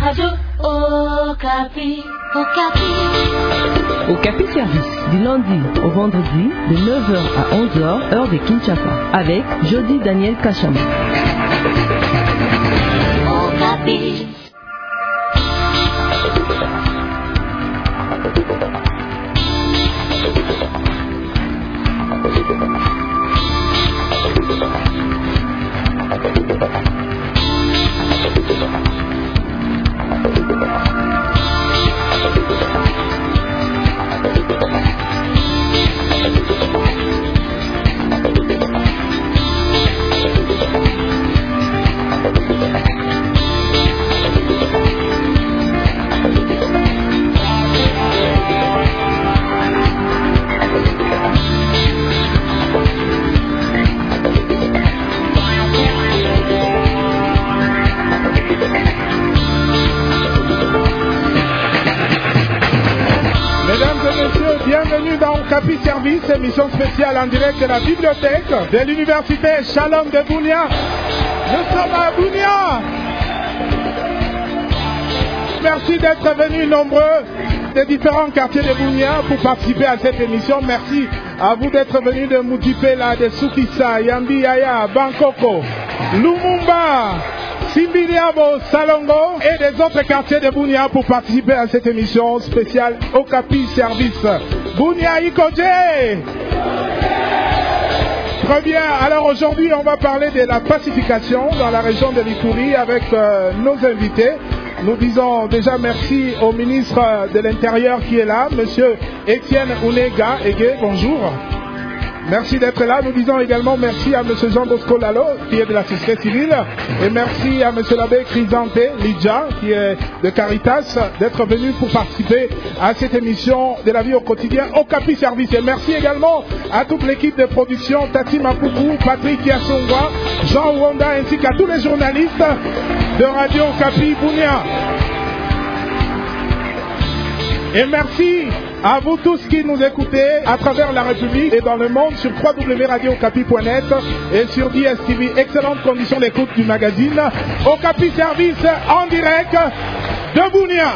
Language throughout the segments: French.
Radio Okapi. Okapi Service, du lundi au vendredi, de 9h à 11h, heure de Kinshasa, avec Jody Daniel Kachama. Okapi. Okapi Service, émission spéciale en direct de la bibliothèque de l'université Shalom de Bunia. Nous sommes à Bunia. Merci d'être venus nombreux des différents quartiers de Bunia pour participer à cette émission. Merci à vous d'être venus de Mutipela, de Sukisa, Yambi Yaya, Bangkoko, Lumumba, Simbiliabo, Salongo et des autres quartiers de Bunia pour participer à cette émission spéciale Okapi Service. Bunia Ikoje. Très bien, alors aujourd'hui on va parler de la pacification dans la région de l'Ituri avec nos invités. Nous disons déjà merci au ministre de l'Intérieur qui est là, monsieur Etienne Unega Ege, bonjour. Merci d'être là. Nous disons également merci à M. Jean Bosco Lalo, qui est de la société civile, et merci à M. l'abbé Crisante Lidja, qui est de Caritas, d'être venu pour participer à cette émission de la vie au quotidien Okapi Service. Et merci également à toute l'équipe de production, Tati Mapuku, Patrick Yassongwa, Jean Wanda, ainsi qu'à tous les journalistes de Radio Okapi Bunia. Et merci à vous tous qui nous écoutez à travers la République et dans le monde sur www.radiokapi.net et sur DSTV. Excellentes conditions d'écoute du magazine Okapi Service en direct de Bunia.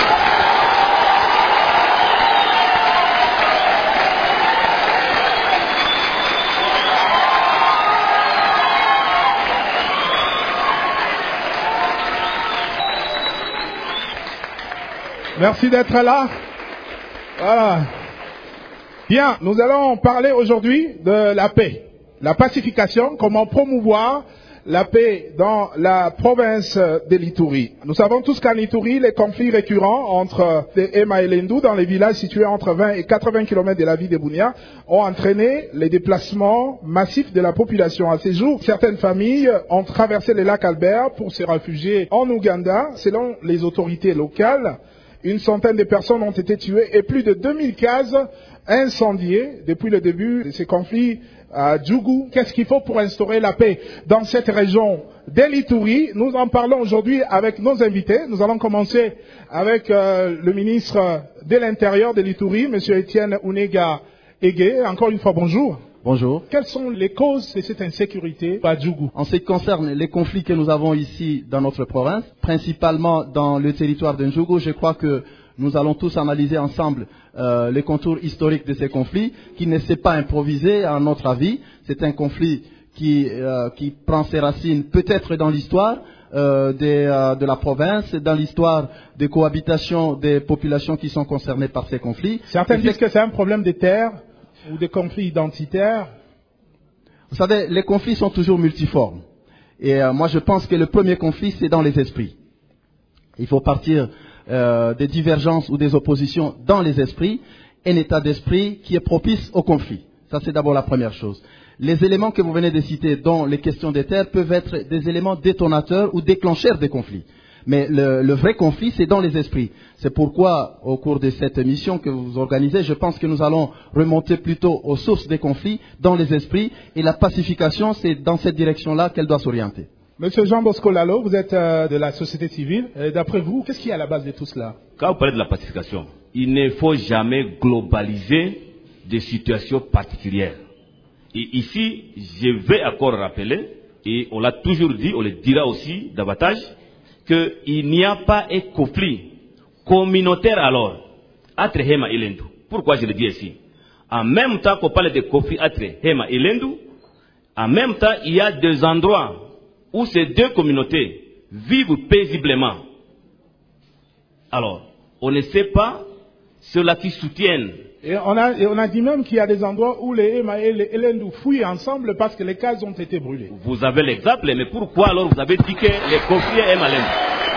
Merci d'être là. Voilà. Bien, nous allons parler aujourd'hui de la paix, la pacification, comment promouvoir la paix dans la province de l'Ituri. Nous savons tous qu'en Ituri, les conflits récurrents entre Ema et Lendu, dans les villages situés entre 20 et 80 km de la ville de Bunia, ont entraîné les déplacements massifs de la population. À ces jours, certaines familles ont traversé le lac Albert pour se réfugier en Ouganda. Selon les autorités locales, une centaine de personnes ont été tuées et plus de 2000 cases incendiées depuis le début de ces conflits à Djougou. Qu'est-ce qu'il faut pour instaurer la paix dans cette région de l'Ituri? Nous en parlons aujourd'hui avec nos invités. Nous allons commencer avec le ministre de l'Intérieur de l'Ituri, M. Etienne Unega Ege. Encore une fois, bonjour. Bonjour. Quelles sont les causes de cette insécurité à Djougou? En ce qui concerne les conflits que nous avons ici dans notre province, principalement dans le territoire de Djougou, je crois que nous allons tous analyser ensemble les contours historiques de ces conflits, qui ne s'est pas improvisé à notre avis. C'est un conflit qui prend ses racines peut-être dans l'histoire de la province, dans l'histoire de cohabitation des populations qui sont concernées par ces conflits. Certains disent que c'est un problème de terre ou des conflits identitaires. Vous savez, les conflits sont toujours multiformes. Et moi, je pense que le premier conflit, c'est dans les esprits. Il faut partir des divergences ou des oppositions dans les esprits, un état d'esprit qui est propice au conflit. Ça, c'est d'abord la première chose. Les éléments que vous venez de citer, dont les questions des terres, peuvent être des éléments détonateurs ou déclencheurs des conflits. Mais le vrai conflit, c'est dans les esprits. C'est pourquoi, au cours de cette émission que vous organisez, je pense que nous allons remonter plutôt aux sources des conflits, dans les esprits, et la pacification, c'est dans cette direction-là qu'elle doit s'orienter. Monsieur Jean Bosco Lalo, vous êtes de la société civile. D'après vous, qu'est-ce qui est à la base de tout cela? Quand vous parlez de la pacification, il ne faut jamais globaliser des situations particulières. Et ici, je vais encore rappeler, et on l'a toujours dit, on le dira aussi davantage, qu'il n'y a pas un conflit communautaire alors entre Hema et Lendu. Pourquoi je le dis ici? En même temps qu'on parle de conflit entre Hema et Lendu, en même temps il y a des endroits où ces deux communautés vivent paisiblement. Alors, on ne sait pas ceux-là qui soutiennent. Et on a dit même qu'il y a des endroits où les Hema et les Lendu fuient ensemble parce que les cases ont été brûlées. Vous avez l'exemple, mais pourquoi alors vous avez dit que les conflits Hema Lendu?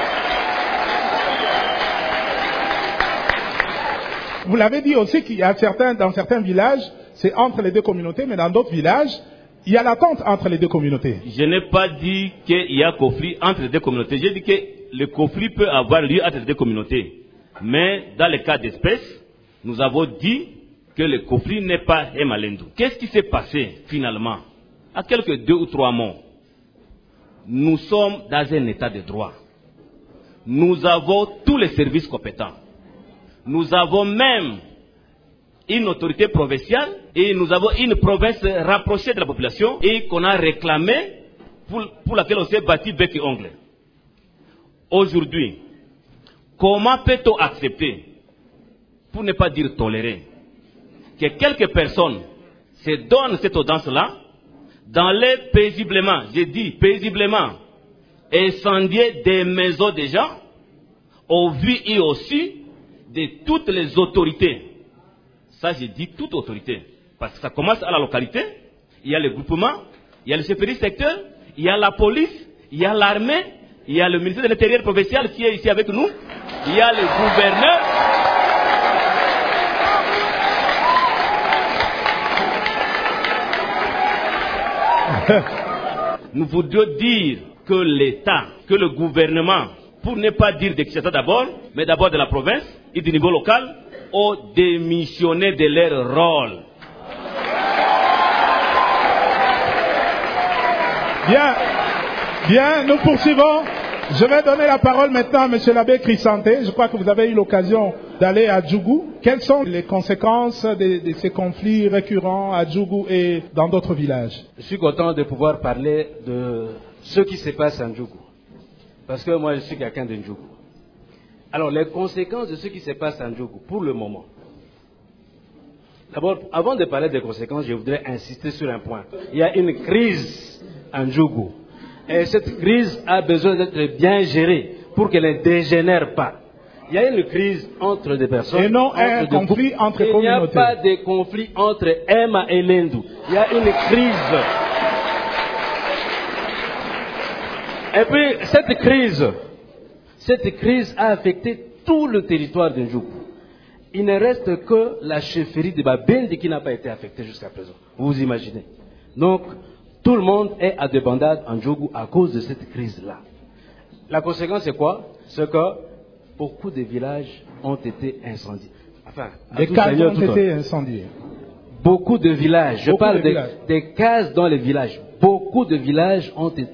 Vous l'avez dit aussi qu'il y a dans certains villages, c'est entre les deux communautés, mais dans d'autres villages, il y a l'attente entre les deux communautés. Je n'ai pas dit qu'il y a conflit entre les deux communautés. J'ai dit que le conflit peut avoir lieu entre les deux communautés. Mais dans le cas d'espèce, nous avons dit que le conflit n'est pas Hema Lendu. Qu'est-ce qui s'est passé finalement? À quelques 2 ou 3 mois, nous sommes dans un état de droit. Nous avons tous les services compétents. Nous avons même une autorité provinciale et nous avons une province rapprochée de la population et qu'on a réclamé pour laquelle on s'est battu bec et ongle. Aujourd'hui, comment peut-on accepter, pour ne pas dire tolérer, que quelques personnes se donnent cette audience-là, d'aller paisiblement, j'ai dit paisiblement, incendier des maisons des gens, au vu et au su de toutes les autorités. Ça, j'ai dit toute autorité. Parce que ça commence à la localité, il y a le groupement, il y a le chef de secteur, il y a la police, il y a l'armée, il y a le ministère de l'Intérieur provincial qui est ici avec nous, il y a le gouverneur. Nous voudrions dire que l'État, que le gouvernement, pour ne pas dire de Kinshasa d'abord, mais d'abord de la province et du niveau local, ont démissionné de leur rôle. Bien, nous poursuivons. Je vais donner la parole maintenant à M. l'abbé Chrysanté. Je crois que vous avez eu l'occasion d'aller à Djougou. Quelles sont les conséquences de ces conflits récurrents à Djougou et dans d'autres villages? Je suis content de pouvoir parler de ce qui se passe à Djougou. Parce que moi, je suis quelqu'un de Djougou. Alors, les conséquences de ce qui se passe à Djougou, pour le moment. D'abord, avant de parler des conséquences, je voudrais insister sur un point. Il y a une crise à Djougou. Et cette crise a besoin d'être bien gérée pour qu'elle ne dégénère pas. Il y a une crise entre des personnes. Et non un conflit entre communautés. Il n'y a pas de conflit entre Hema et Lendu. Il y a une crise. Et puis, cette crise a affecté tout le territoire de Djougou. Il ne reste que la chefferie de Babende qui n'a pas été affectée jusqu'à présent. Vous imaginez. Donc, tout le monde est à débandade en Djougou à cause de cette crise-là. La conséquence, c'est quoi? C'est que beaucoup de villages ont été incendiés. Enfin, des cases ont été incendiées. Beaucoup de villages. Je parle des cases dans les villages. Beaucoup de villages ont été...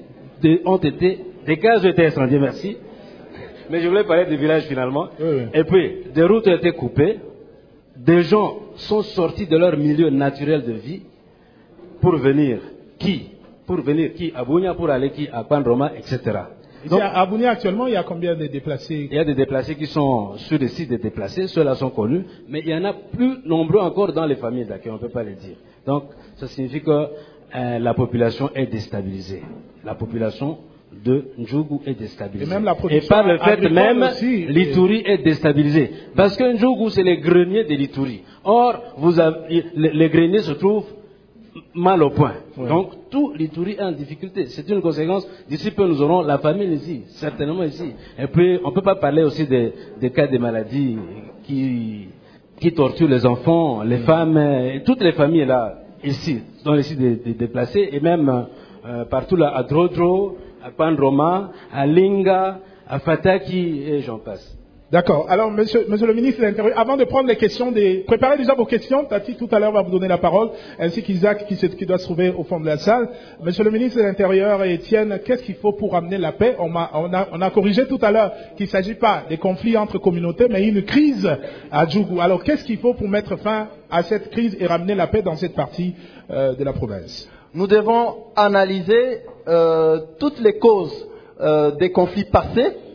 Des cases ont été incendiées, merci. Mais je voulais parler des villages finalement. Oui. Et puis, des routes ont été coupées. Des gens sont sortis de leur milieu naturel de vie pour venir. Pour venir à Bunia, pour aller à Pandroma, etc. Donc, à Bunia actuellement, il y a combien de déplacés? Il y a des déplacés qui sont sur des sites de déplacés. Ceux-là sont connus. Mais il y en a plus nombreux encore dans les familles d'accueil. On ne peut pas le dire. Donc, ça signifie que la population est déstabilisée. La population de Djougou est déstabilisée. Et par le fait même, l'Ituri est déstabilisée. Parce que Djougou, c'est les greniers de l'Ituri. Or, les greniers se trouvent mal au point. Ouais. Donc, tout l'Ituri est en difficulté. C'est une conséquence. D'ici peu, nous aurons la famine ici, certainement ici. Et puis, on ne peut pas parler aussi des cas de maladies qui torturent les enfants, les femmes, toutes les familles là, ici, dans les sites des déplacés, et même partout là, à Drodro, à Pandroma, à Linga, à Fataki, et j'en passe. D'accord. Alors, monsieur le ministre de l'Intérieur, avant de prendre les questions, préparez déjà vos questions. Tati, tout à l'heure, va vous donner la parole, ainsi qu'Isaac, qui doit se trouver au fond de la salle. Monsieur le ministre de l'Intérieur et Étienne, qu'est-ce qu'il faut pour amener la paix? On a corrigé tout à l'heure qu'il ne s'agit pas des conflits entre communautés, mais une crise à Djougou. Alors, qu'est-ce qu'il faut pour mettre fin à cette crise et ramener la paix dans cette partie de la province? Nous devons analyser toutes les causes des conflits passés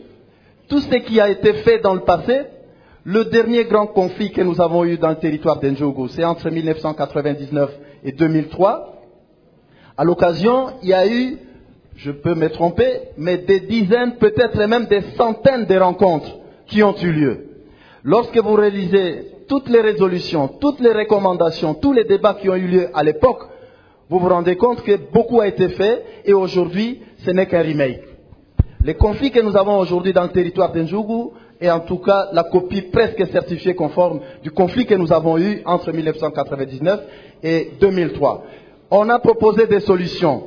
tout ce qui a été fait dans le passé. Le dernier grand conflit que nous avons eu dans le territoire d'Ndjougou, c'est entre 1999 et 2003. À l'occasion, il y a eu, je peux me tromper, mais des dizaines, peut-être même des centaines de rencontres qui ont eu lieu. Lorsque vous réalisez toutes les résolutions, toutes les recommandations, tous les débats qui ont eu lieu à l'époque, vous vous rendez compte que beaucoup a été fait et aujourd'hui, ce n'est qu'un remake. Les conflits que nous avons aujourd'hui dans le territoire d'Ndjougou est en tout cas la copie presque certifiée conforme du conflit que nous avons eu entre 1999 et 2003. On a proposé des solutions.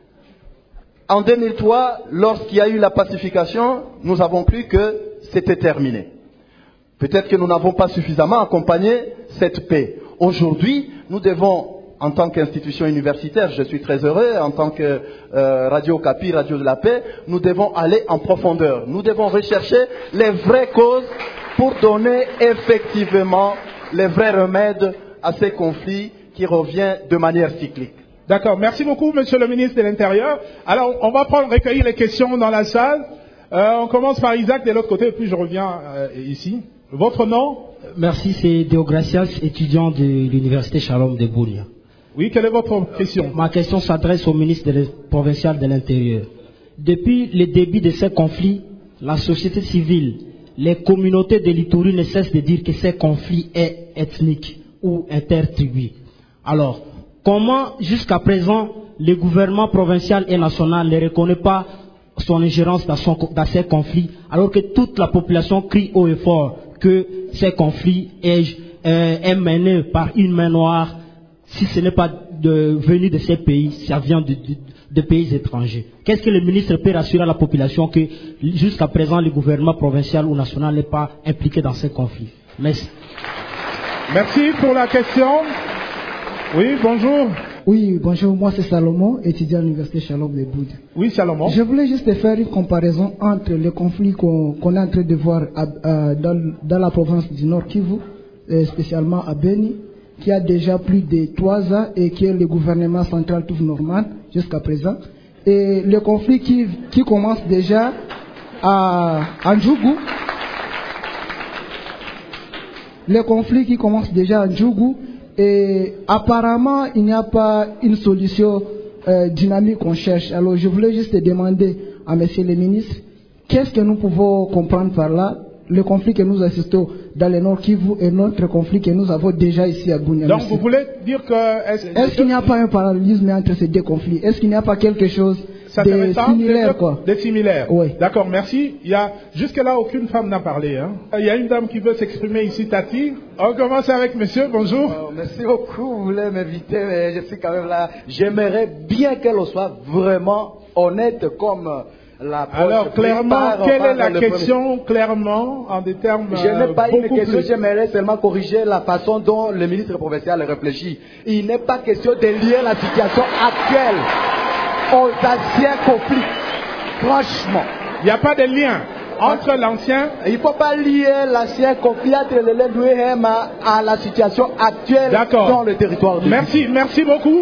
En 2003, lorsqu'il y a eu la pacification, nous avons cru que c'était terminé. Peut-être que nous n'avons pas suffisamment accompagné cette paix. Aujourd'hui, nous devons, en tant qu'institution universitaire, je suis très heureux, en tant que Radio Okapi, Radio de la Paix, nous devons aller en profondeur. Nous devons rechercher les vraies causes pour donner effectivement les vrais remèdes à ces conflits qui reviennent de manière cyclique. D'accord. Merci beaucoup, Monsieur le ministre de l'Intérieur. Alors, on va recueillir les questions dans la salle. On commence par Isaac de l'autre côté, et puis je reviens ici. Votre nom? Merci, c'est Deogracias, étudiant de l'Université Shalom de Bounia. Oui, quelle est votre question? Ma question s'adresse au ministre provincial de l'Intérieur. Depuis le début de ces conflits, la société civile, les communautés de l'Ituri ne cessent de dire que ces conflits sont ethniques ou intertribus. Alors, comment, jusqu'à présent, le gouvernement provincial et national ne reconnaît pas son ingérence dans ces conflits, alors que toute la population crie haut et fort que ces conflits est mené par une main noire? Si ce n'est pas venu de ces pays, ça vient de pays étrangers. Qu'est-ce que le ministre peut rassurer à la population que jusqu'à présent le gouvernement provincial ou national n'est pas impliqué dans ces conflits? Merci. Merci pour la question. Oui, bonjour. Oui, bonjour, moi c'est Salomon, étudiant à l'Université Shalom de Boud. Oui, Salomon. Je voulais juste faire une comparaison entre les conflits qu'on est en train de voir dans la province du Nord Kivu, spécialement à Beni, qui a déjà plus de 3 ans et qui est le gouvernement central tout normal jusqu'à présent. Et le conflit qui commence déjà à Ndjougou, le conflit qui commence déjà à Ndjougou, et apparemment il n'y a pas une solution dynamique qu'on cherche. Alors je voulais juste demander à monsieur le ministre, qu'est-ce que nous pouvons comprendre par là? Le conflit que nous assistons dans le Nord Kivu et notre conflit que nous avons déjà ici à Bunia. Donc vous voulez dire que... Est-ce qu'il n'y a pas un parallélisme entre ces deux conflits? Est-ce qu'il n'y a pas quelque chose de similaire, quoi? De similaire. Oui. D'accord, merci. Jusque-là, aucune femme n'a parlé. Hein. Il y a une dame qui veut s'exprimer ici, Tati. On commence avec monsieur, bonjour. Merci beaucoup, vous voulez m'inviter, mais je suis quand même là. J'aimerais bien qu'elle soit vraiment honnête comme... Alors, clairement, quelle est la question, clairement, en des termes Je n'ai pas une question, plus... j'aimerais seulement corriger la façon dont le ministre provincial réfléchit. Il n'est pas question de lier la situation actuelle aux anciens conflits. Franchement. Il n'y a pas de lien entre l'ancien... Il ne faut pas lier l'ancien conflit entre le Lendu et Hema à la situation actuelle dans le territoire du Merci, merci beaucoup.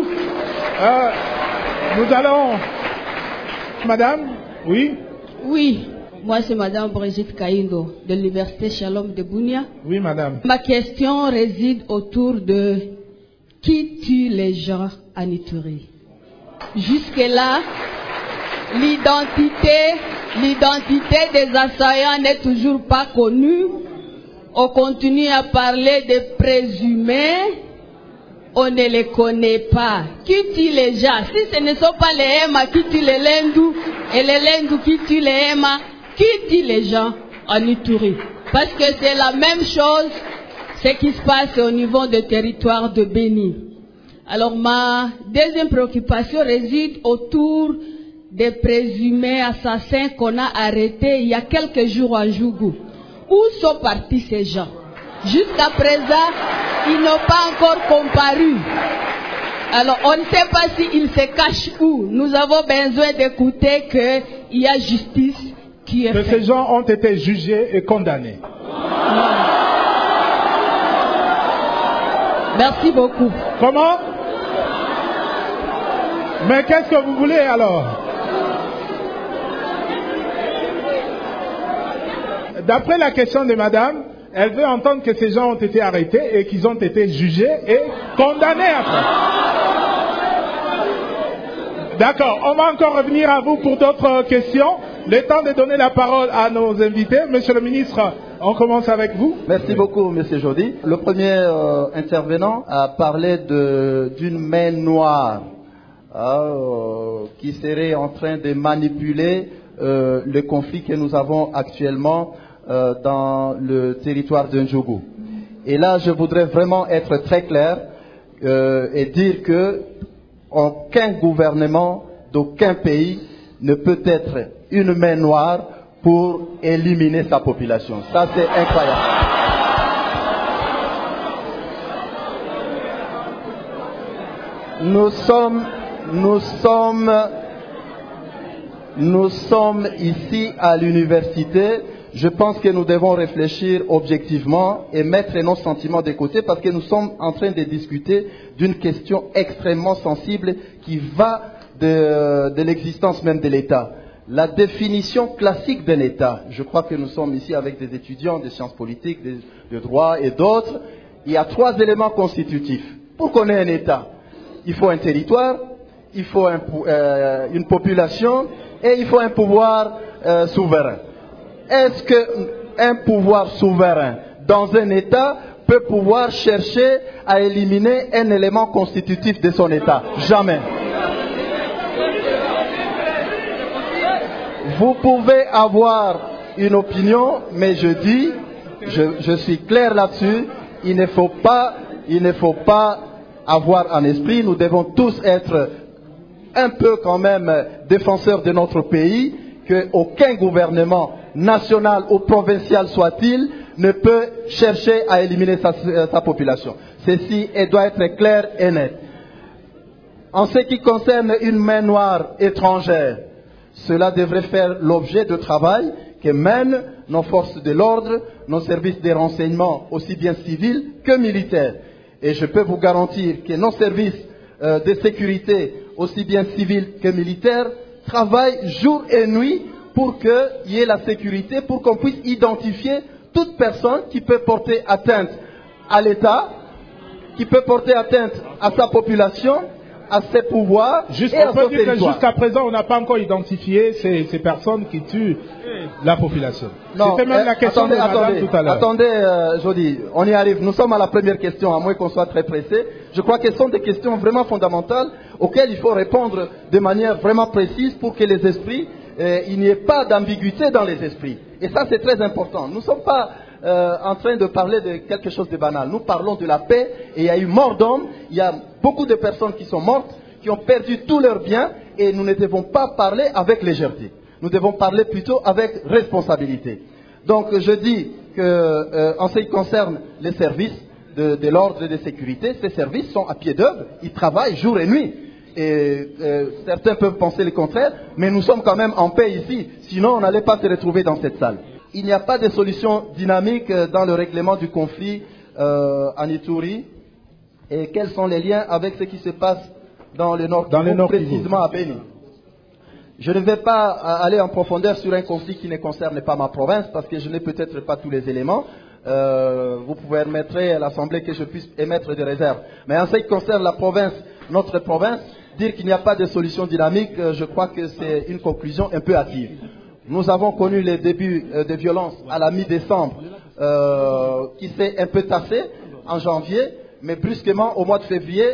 Nous allons... Madame? Oui. Oui, moi c'est Madame Brigitte Kaindo de l'Université Shalom de Bunia. Oui, Madame. Ma question réside autour de qui tue les gens en Ituri. Jusque-là, l'identité des assaillants n'est toujours pas connue. On continue à parler de présumés. On ne les connaît pas. Qui tue les gens? Si ce ne sont pas les Hema qui tuent les Lendu et les Lendu qui tuent les Hema, qui tue les gens en Ituri? Parce que c'est la même chose, ce qui se passe au niveau du territoire de Beni. Alors ma deuxième préoccupation réside autour des présumés assassins qu'on a arrêtés il y a quelques jours à Ndjougou. Où sont partis ces gens? Jusqu'à présent, ils n'ont pas encore comparu. Alors, on ne sait pas s'ils se cachent où. Nous avons besoin d'écouter qu'il y a justice qui est faite. Que ces gens ont été jugés et condamnés. Merci beaucoup. Comment? Mais qu'est-ce que vous voulez alors? d'après la question de madame, elle veut entendre que ces gens ont été arrêtés et qu'ils ont été jugés et condamnés après. D'accord, on va encore revenir à vous pour d'autres questions. Le temps de donner la parole à nos invités. Monsieur le ministre, on commence avec vous. Merci beaucoup, Monsieur Jody. Le premier intervenant a parlé d'une main noire qui serait en train de manipuler le conflit que nous avons actuellement dans le territoire de Ndjougou. Et là, je voudrais vraiment être très clair et dire que aucun gouvernement d'aucun pays ne peut être une main noire pour éliminer sa population. Ça, c'est incroyable. Nous sommes ici à l'université. Je pense que nous devons réfléchir objectivement et mettre nos sentiments de côté parce que nous sommes en train de discuter d'une question extrêmement sensible qui va de l'existence même de l'État. La définition classique d'un État, je crois que nous sommes ici avec des étudiants de sciences politiques, de droit et d'autres, il y a 3 éléments constitutifs. Pour qu'on ait un État, il faut un territoire, il faut une population et il faut un pouvoir souverain. Est-ce qu'un pouvoir souverain dans un État peut pouvoir chercher à éliminer un élément constitutif de son État? Jamais. Vous pouvez avoir une opinion, mais je dis, je suis clair là-dessus, il ne faut pas avoir en esprit, nous devons tous être un peu quand même défenseurs de notre pays, qu'aucun gouvernement national ou provincial soit-il ne peut chercher à éliminer sa population. Ceci doit être clair et net. En ce qui concerne une main noire étrangère, cela devrait faire l'objet de travail que mènent nos forces de l'ordre, nos services de renseignement, aussi bien civils que militaires. Et je peux vous garantir que nos services de sécurité, aussi bien civils que militaires, travaillent jour et nuit pour qu'il y ait la sécurité, pour qu'on puisse identifier toute personne qui peut porter atteinte à l'État, qui peut porter atteinte à sa population, à ses pouvoirs et à son territoire. Jusqu'à présent, on n'a pas encore identifié ces personnes qui tuent la population. C'était même la question de madame tout à l'heure. Attendez, Jody, on y arrive. Nous sommes à la première question, à moins qu'on soit très pressé. Je crois que ce sont des questions vraiment fondamentales auxquelles il faut répondre de manière vraiment précise pour que les esprits, il n'y ait pas d'ambiguïté dans les esprits. Et ça, c'est très important. Nous ne sommes pas en train de parler de quelque chose de banal. Nous parlons de la paix et il y a eu mort d'hommes, il y a beaucoup de personnes qui sont mortes, qui ont perdu tous leurs biens et nous ne devons pas parler avec légèreté. Nous devons parler plutôt avec responsabilité. Donc je dis que en ce qui concerne les services de l'ordre et de sécurité, ces services sont à pied d'œuvre, ils travaillent jour et nuit. Et certains peuvent penser le contraire, mais nous sommes quand même en paix ici, sinon on n'allait pas se retrouver dans cette salle. Il n'y a pas de solution dynamique dans le règlement du conflit en Ituri. Et quels sont les liens avec ce qui se passe dans le Nord Kivu, précisément à Beni? Je ne vais pas aller en profondeur sur un conflit qui ne concerne pas ma province, parce que je n'ai peut-être pas tous les éléments. Vous pouvez permettre à l'Assemblée que je puisse émettre des réserves. Mais en ce qui concerne la province, notre province, dire qu'il n'y a pas de solution dynamique, je crois que c'est une conclusion un peu hâtive. Nous avons connu les débuts de violence à la mi-décembre, qui s'est un peu tassé en janvier, mais brusquement au mois de février,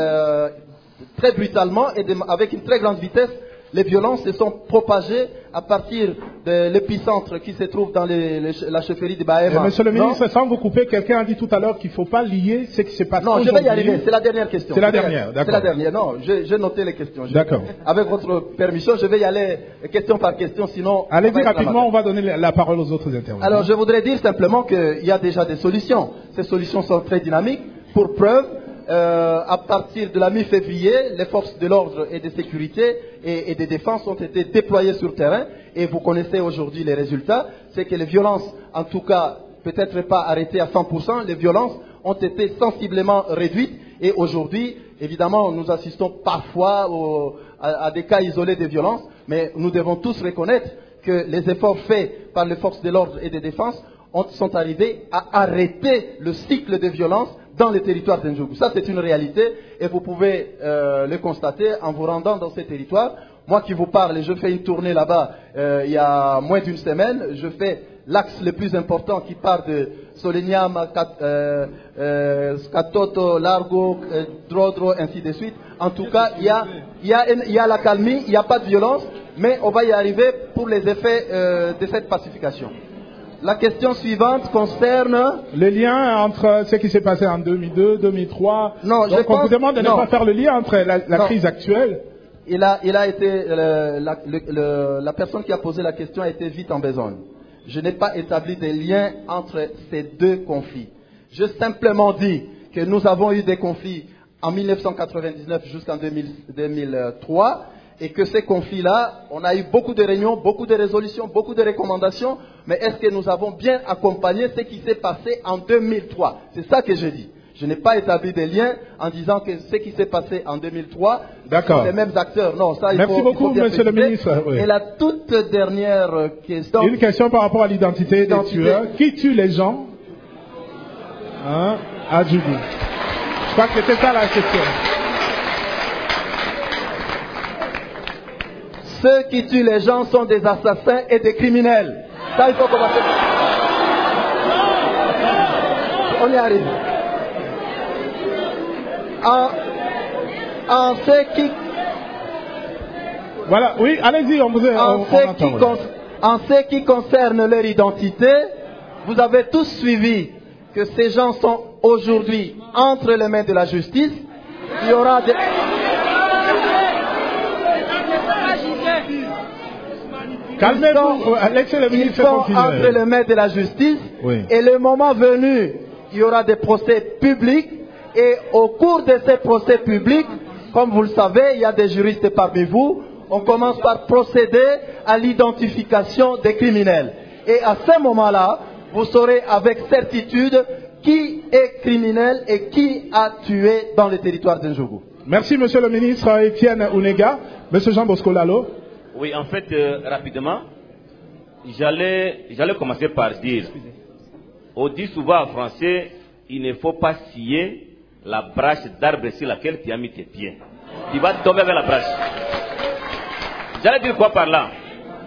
très brutalement et avec une très grande vitesse, les violences se sont propagées à partir de l'épicentre qui se trouve dans la chefferie de Bahema. Monsieur le ministre, sans vous couper, quelqu'un a dit tout à l'heure qu'il ne faut pas lier ce qui se passe aujourd'hui. Non, je vais y arriver, c'est la dernière question. C'est la dernière, d'accord. C'est la dernière, non, j'ai noté les questions. D'accord. Avec votre permission, je vais y aller question par question, sinon... Allez-y rapidement, on va donner la parole aux autres intervenants. Alors, je voudrais dire simplement qu'il y a déjà des solutions. Ces solutions sont très dynamiques. Pour preuve, à partir de la mi-février, les forces de l'ordre et de sécurité et de défense ont été déployées sur le terrain et vous connaissez aujourd'hui les résultats. C'est que les violences, en tout cas, peut-être pas arrêtées à 100%, les violences ont été sensiblement réduites et aujourd'hui, évidemment, nous assistons parfois à des cas isolés de violences, mais nous devons tous reconnaître que les efforts faits par les forces de l'ordre et de défense sont arrivés à arrêter le cycle de violence dans les territoires d'Ndjougou. Ça, c'est une réalité et vous pouvez le constater en vous rendant dans ces territoires. Moi qui vous parle, je fais une tournée là-bas il y a moins d'une semaine. Je fais l'axe le plus important qui part de Soleniam, Skatoto, Largo, Drodro, ainsi de suite. En tout cas, il y a la calmie, il n'y a pas de violence, mais on va y arriver pour les effets de cette pacification. La question suivante concerne le lien entre ce qui s'est passé en 2002, 2003. Non, donc on vous demande de ne pas faire le lien entre la crise actuelle. Il a été la personne qui a posé la question a été vite en besogne. Je n'ai pas établi de lien entre ces deux conflits. J'ai simplement dit que nous avons eu des conflits en 1999 jusqu'en 2003 et que ces conflits-là, on a eu beaucoup de réunions, beaucoup de résolutions, beaucoup de recommandations, mais est-ce que nous avons bien accompagné ce qui s'est passé en 2003? C'est ça que je dis. Je n'ai pas établi de lien en disant que ce qui s'est passé en 2003, sont les mêmes acteurs. Non, ça, Merci beaucoup, monsieur le ministre. Oui. Et la toute dernière question. Une question par rapport à l'identité des tueurs. Qui tue les gens à Djougou? Je crois que c'était ça la question. Ceux qui tuent les gens sont des assassins et des criminels. Ça, il faut commencer. On y arrive. En ce qui... Voilà, oui, allez-y, on vous en ce qui concerne leur identité, vous avez tous suivi que ces gens sont aujourd'hui entre les mains de la justice. Il y aura des... Calmez-vous, laissez le ministre continuer. Entre les mains de la justice. Oui. Et le moment venu, il y aura des procès publics. Et au cours de ces procès publics, comme vous le savez, il y a des juristes parmi vous, on commence par procéder à l'identification des criminels. Et à ce moment-là, vous saurez avec certitude qui est criminel et qui a tué dans le territoire d'Ndjougou. Merci, monsieur le ministre Étienne Ounega. Monsieur Jean Bosco Lalo. Oui, en fait, rapidement, j'allais commencer par dire, on dit souvent en français, il ne faut pas scier la branche d'arbre sur laquelle tu as mis tes pieds. Tu vas tomber avec la branche. J'allais dire quoi par là?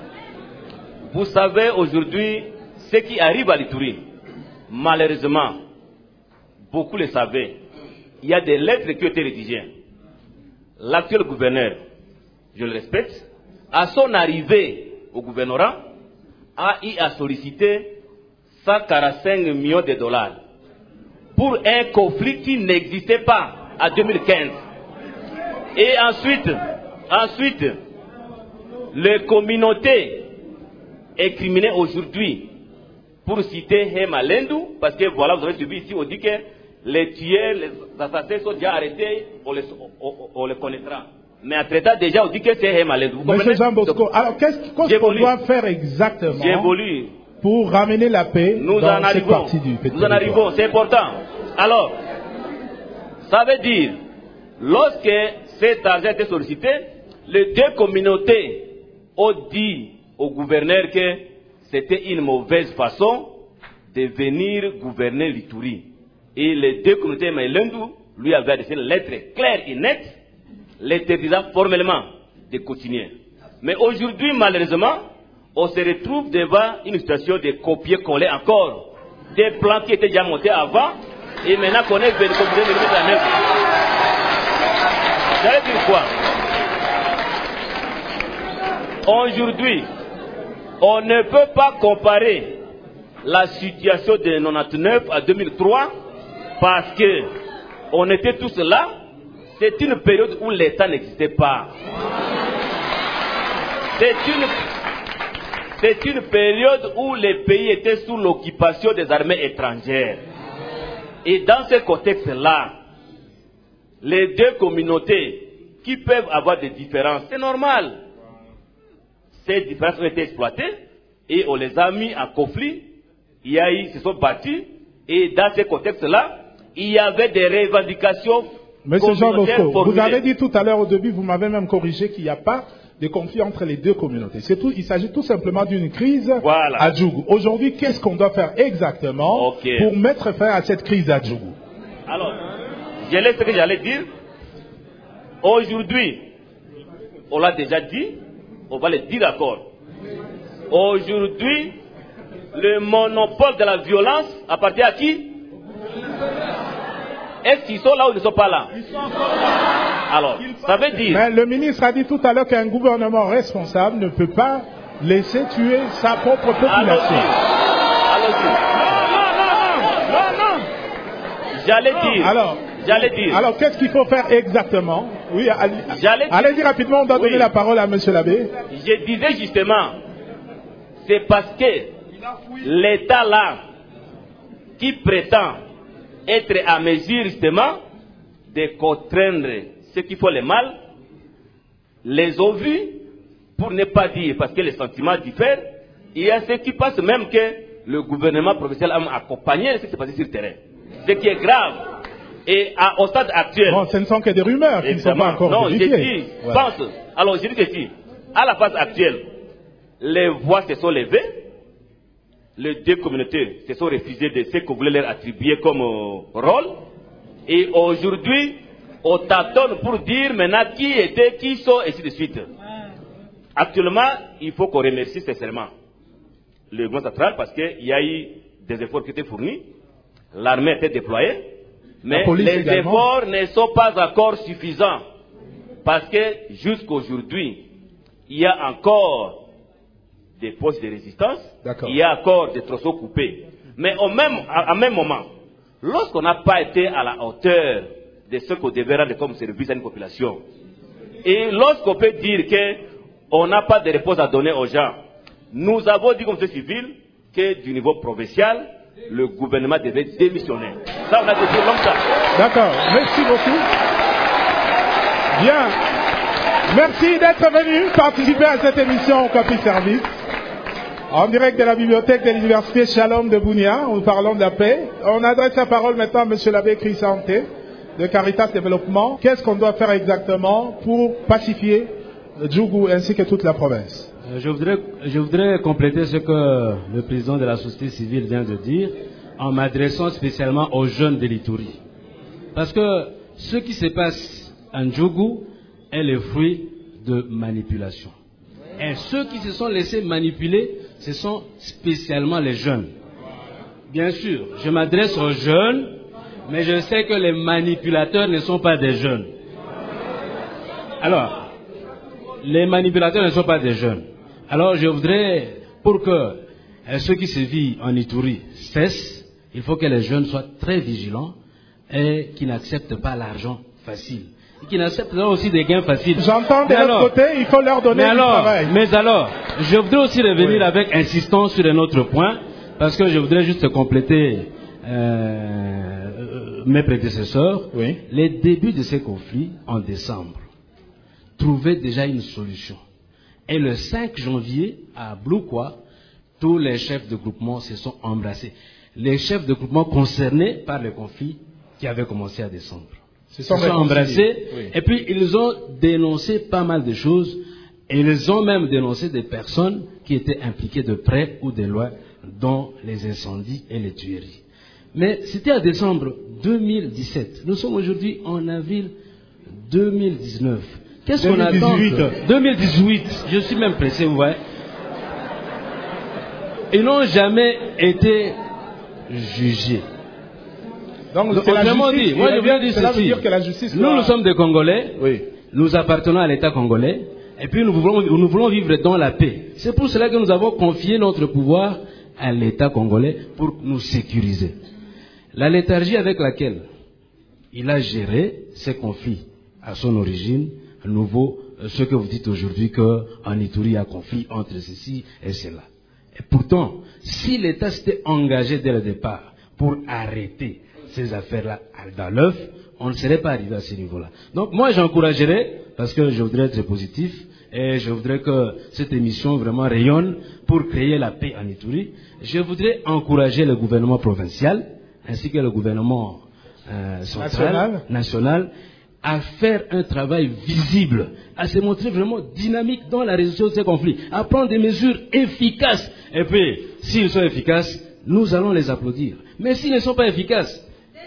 Vous savez aujourd'hui ce qui arrive à l'Ituri. Malheureusement, beaucoup le savaient. Il y a des lettres qui ont été rédigées. L'actuel gouverneur, je le respecte, à son arrivée au gouvernorat, a sollicité 145 millions de dollars pour un conflit qui n'existait pas en 2015. Et ensuite, les communautés incriminées aujourd'hui, pour citer Hema Lendou, parce que voilà, vous avez suivi ici, on dit que les tueurs, les assassins sont déjà arrêtés, on les connaîtra. Mais entre-temps, déjà, on dit que c'est Hema Lendou. Monsieur Jean Bosco, alors qu'est-ce qu'on doit faire exactement pour ramener la paix dans cette partie du pays? Nous en arrivons, c'est important. Alors, ça veut dire, lorsque cet argent était sollicité, les deux communautés ont dit au gouverneur que c'était une mauvaise façon de venir gouverner l'Ituri. Et les deux communautés, Maïlendou, lui avait adressé une lettre claire et nette, l'interdisant formellement de continuer. Mais aujourd'hui, malheureusement, on se retrouve devant une situation de copier-coller encore des plans qui étaient déjà montés avant, et maintenant qu'on est venu comme de la même. J'allais dire quoi? Aujourd'hui, on ne peut pas comparer la situation de 1999 à 2003 parce que on était tous là. C'est une période où l'État n'existait pas. C'est une période où les pays étaient sous l'occupation des armées étrangères. Et dans ce contexte-là, les deux communautés qui peuvent avoir des différences, c'est normal. Ces différences ont été exploitées et on les a mis en conflit. Ils se sont battus et dans ce contexte-là, il y avait des revendications. Monsieur Jean Bosco, vous avez dit tout à l'heure au début, vous m'avez même corrigé qu'il n'y a pas des conflits entre les deux communautés. Il s'agit tout simplement d'une crise Voilà. à Djougou. Aujourd'hui, qu'est-ce qu'on doit faire exactement Ok. pour mettre fin à cette crise à Djougou? Alors, je laisse ce que j'allais dire. Aujourd'hui, on l'a déjà dit, on va le dire encore. Aujourd'hui, le monopole de la violence appartient à qui? Est-ce qu'ils sont là ou ils ne sont pas là? Alors, ça veut dire... Mais le ministre a dit tout à l'heure qu'un gouvernement responsable ne peut pas laisser tuer sa propre population. Allons-y. Non. J'allais dire. Alors, qu'est-ce qu'il faut faire exactement? Oui, allez-y rapidement, on doit donner la parole à monsieur l'abbé. Je disais justement, c'est parce que l'État là, qui prétend être à mesure justement de contraindre ceux qui font le mal, les ont vus, pour ne pas dire, parce que les sentiments diffèrent. Il y a ceux qui pensent même que le gouvernement provincial a accompagné ce qui s'est passé sur le terrain. Ce qui est grave. Et au stade actuel... Bon, ce ne sont que des rumeurs qui ne sont pas encore vérifiées. Non, j'ai dit, pense. Alors, j'ai dit ceci. À la phase actuelle, les voix se sont levées. Les deux communautés se sont refusées de ce qu'on voulait leur attribuer comme rôle. Et aujourd'hui, on tâtonne pour dire maintenant qui sont, et ainsi de suite. Actuellement, il faut qu'on remercie sincèrement le gouvernement central parce qu'il y a eu des efforts qui étaient fournis. L'armée était déployée. Mais les efforts ne sont pas encore suffisants. Parce que jusqu'aujourd'hui, il y a encore des postes de résistance, il y a encore des tronçons coupés. Mais en même moment, lorsqu'on n'a pas été à la hauteur de ce qu'on devait rendre comme service à une population, et lorsqu'on peut dire qu'on n'a pas de réponse à donner aux gens, nous avons dit comme société civile que du niveau provincial, le gouvernement devait démissionner. Ça, on a dit longtemps. D'accord, merci beaucoup. Bien. Merci d'être venu participer à cette émission au Capi Service. En direct de la bibliothèque de l'université Shalom de Bunia, nous parlons de la paix. On adresse la parole maintenant à M. l'abbé Chrisante de Caritas Développement. Qu'est-ce qu'on doit faire exactement pour pacifier Djougou ainsi que toute la province? Je voudrais compléter ce que le président de la société civile vient de dire en m'adressant spécialement aux jeunes de l'Ituri. Parce que ce qui se passe en Djougou est le fruit de manipulation. Et ceux qui se sont laissés manipuler, ce sont spécialement les jeunes. Bien sûr, je m'adresse aux jeunes, mais je sais que les manipulateurs ne sont pas des jeunes. Alors, les manipulateurs ne sont pas des jeunes. Alors, je voudrais, pour que ceux qui se vivent en Ituri cessent, il faut que les jeunes soient très vigilants et qu'ils n'acceptent pas l'argent facile. Et qu'ils n'acceptent pas aussi des gains faciles. J'entends de l'autre côté, il faut leur donner du travail. Mais alors, je voudrais aussi revenir avec insistance sur un autre point, parce que je voudrais juste compléter mes prédécesseurs. Oui. Les débuts de ces conflits, en décembre, trouvaient déjà une solution. Et le 5 janvier, à Bloukwa, tous les chefs de groupement se sont embrassés. Les chefs de groupement concernés par le conflit qui avait commencé à décembre. Se sont embrassés, oui. Et puis ils ont dénoncé pas mal de choses, et ils ont même dénoncé des personnes qui étaient impliquées de près ou de loin dans les incendies et les tueries. Mais c'était en décembre 2017. Nous sommes aujourd'hui en avril 2019. Qu'est-ce qu'on attend? 2018. Je suis même pressé, vous voyez. Ils n'ont jamais été jugés. Donc, autrement dit, moi je viens dire ceci. Nous sommes des Congolais, oui. Nous appartenons à l'État congolais, et puis nous voulons vivre dans la paix. C'est pour cela que nous avons confié notre pouvoir à l'État congolais pour nous sécuriser. La léthargie avec laquelle il a géré ces conflits à son origine, à nouveau, ce que vous dites aujourd'hui qu'en Ituri il y a conflit entre ceci et cela. Et pourtant, si l'État s'était engagé dès le départ pour arrêter ces affaires-là dans l'œuf, on ne serait pas arrivé à ce niveau-là. Donc moi j'encouragerais, parce que je voudrais être positif, et je voudrais que cette émission vraiment rayonne pour créer la paix en Ituri, je voudrais encourager le gouvernement provincial, ainsi que le gouvernement national, à faire un travail visible, à se montrer vraiment dynamique dans la résolution de ces conflits, à prendre des mesures efficaces. Et puis, s'ils sont efficaces, nous allons les applaudir. Mais s'ils ne sont pas efficaces...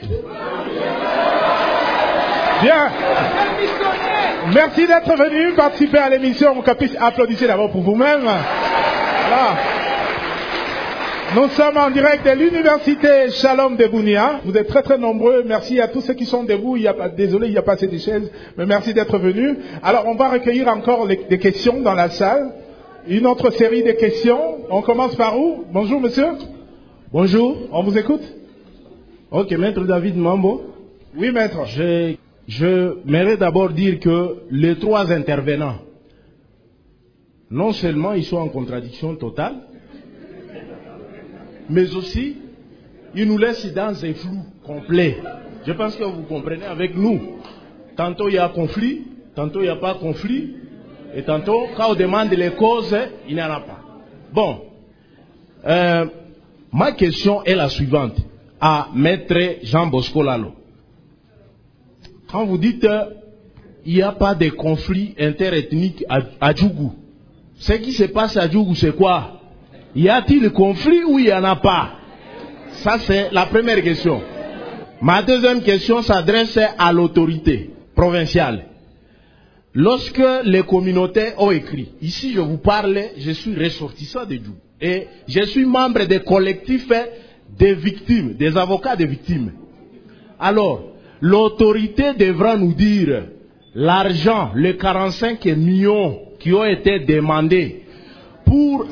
Bien. Merci d'être venu participer à l'émission. Applaudissez d'abord pour vous-même. Voilà. Nous sommes en direct de l'université Shalom de Bounia. Vous êtes très très nombreux. Merci à tous ceux qui sont debout. Désolé, il n'y a pas assez de chaises, mais merci d'être venus. Alors, on va recueillir encore des questions dans la salle. Une autre série de questions. On commence par où? Bonjour, monsieur. Bonjour. On vous écoute? Ok, maître David Mambo. Oui, maître. Je m'aimerais d'abord dire que les trois intervenants, non seulement ils sont en contradiction totale, mais aussi ils nous laissent dans un flou complet. Je pense que vous comprenez avec nous. Tantôt il y a conflit, tantôt il n'y a pas conflit, et tantôt quand on demande les causes, il n'y en a pas. Bon, ma question est la suivante à maître Jean Bosco Lalo. Quand vous dites il n'y a pas de conflit interethnique à Djougou, ce qui se passe à Djougou, c'est quoi? Y a-t-il conflit ou il n'y en a pas? Ça, c'est la première question. Ma deuxième question s'adresse à l'autorité provinciale. Lorsque les communautés ont écrit, ici je vous parle, je suis ressortissant de Djougou et je suis membre des collectifs des victimes, des avocats des victimes. Alors, l'autorité devra nous dire l'argent, les 45 millions qui ont été demandés pour...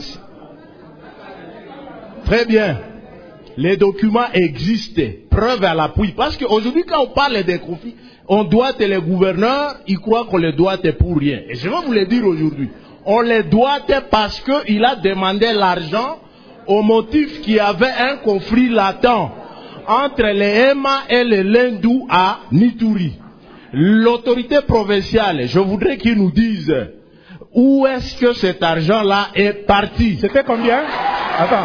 Très bien. Les documents existent, preuve à l'appui. Parce qu'aujourd'hui, quand on parle des conflits, on doit les gouverneurs, ils croient qu'on les doit pour rien. Et je vais vous le dire aujourd'hui. On les doit parce qu'il a demandé l'argent au motif qu'il y avait un conflit latent entre les Hema et les Lendou à Nituri. L'autorité provinciale, je voudrais qu'ils nous disent où est-ce que cet argent-là est parti. C'était combien? Attends.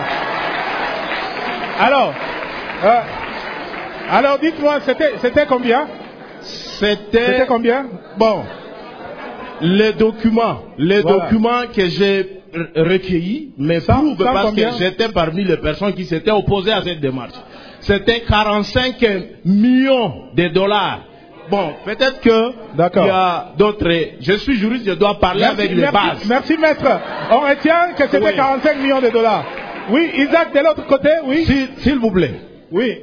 Alors dites-moi, c'était combien? C'était combien? Bon, les documents que j'ai recueillis me prouvent parce que j'étais parmi les personnes qui s'étaient opposées à cette démarche. C'était 45 millions de dollars. Bon, peut-être que il y a d'autres. Je suis juriste, je dois parler avec les bases. Merci maître. On retient que c'était 45 millions de dollars. Oui, Isaac de l'autre côté, oui. S'il vous plaît. Oui.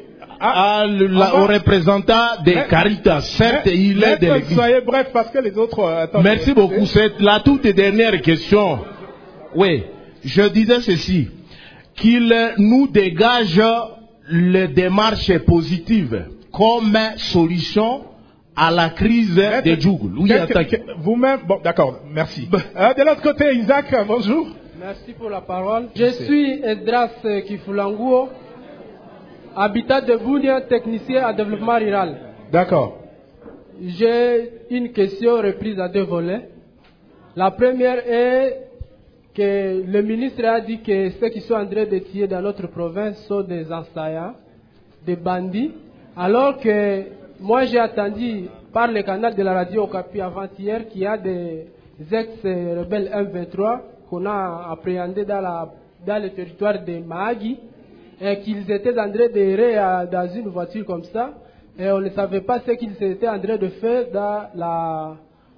Au représentant des Caritas, certes, il est de l'église. Soyez bref parce que les autres... Merci beaucoup. C'est la toute dernière question. Oui, je disais ceci. Qu'il nous dégage les démarches positives comme solution à la crise de Djougou. Vous-même, bon, d'accord, merci. De l'autre côté, Isaac, bonjour. Merci pour la parole. Je suis Esdras Kifulanguo, habitant de Bounia, technicien à développement rural. D'accord. J'ai une question reprise à deux volets. La première est que le ministre a dit que ceux qui sont en train de tuer dans notre province sont des assaillants, des bandits, alors que moi j'ai attendu par le canal de la radio Okapi avant-hier qu'il y a des ex-rebelles M23 qu'on a appréhendés dans le territoire de Mahagi et qu'ils étaient en train d'errer dans une voiture comme ça et on ne savait pas ce qu'ils étaient en train de faire dans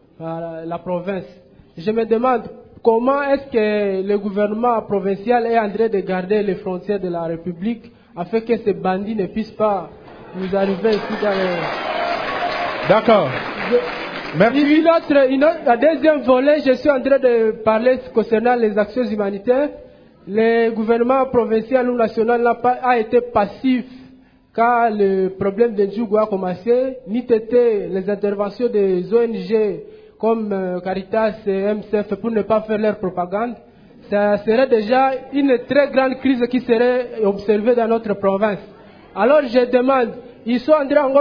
la province. Je me demande comment est-ce que le gouvernement provincial est en train de garder les frontières de la République afin que ces bandits ne puissent pas nous arriver ici dans les... D'accord. Merci. La deuxième volet, je suis en train de parler concernant les actions humanitaires. Le gouvernement provincial ou national a été passif quand le problème de Djougou a commencé, ni été les interventions des ONG comme Caritas et MCF pour ne pas faire leur propagande. Ça serait déjà une très grande crise qui serait observée dans notre province. Alors je demande, ils sont en train